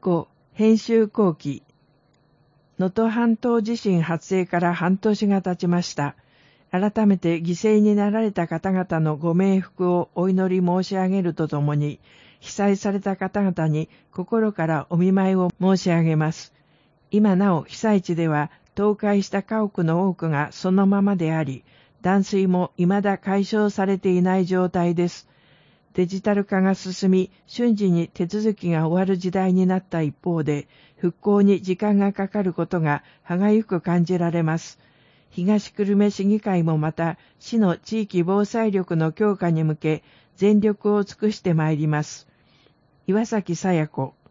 個編集後期。能登半島地震発生から半年が経ちました。改めて犠牲になられた方々のご冥福をお祈り申し上げるとともに、被災された方々に心からお見舞いを申し上げます。今なお被災地では倒壊した家屋の多くがそのままであり、断水も未だ解消されていない状態です。デジタル化が進み、瞬時に手続きが終わる時代になった一方で、復興に時間がかかることが歯がゆく感じられます。東久留米市議会もまた、市の地域防災力の強化に向け、全力を尽くしてまいります。岩崎さや子。